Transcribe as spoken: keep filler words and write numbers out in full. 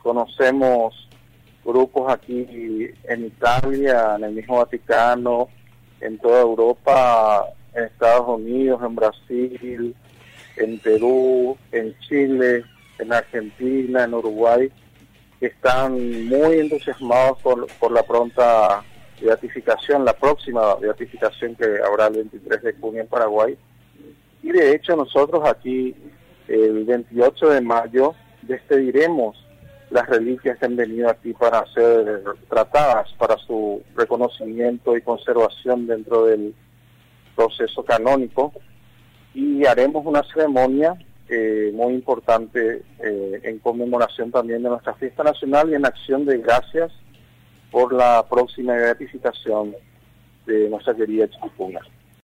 conocemos grupos aquí en Italia, en el mismo Vaticano, en toda Europa, en Estados Unidos, en Brasil, en Perú, en Chile, en Argentina, en Uruguay, que están muy entusiasmados por, por la pronta beatificación, la próxima beatificación que habrá el veintitrés de junio en Paraguay. Y de hecho nosotros aquí el veintiocho de mayo despediremos las reliquias que han venido aquí para ser tratadas, para su reconocimiento y conservación dentro del proceso canónico, y haremos una ceremonia eh, muy importante eh, en conmemoración también de nuestra fiesta nacional y en acción de gracias por la próxima beatificación de nuestra querida Chiquipunga.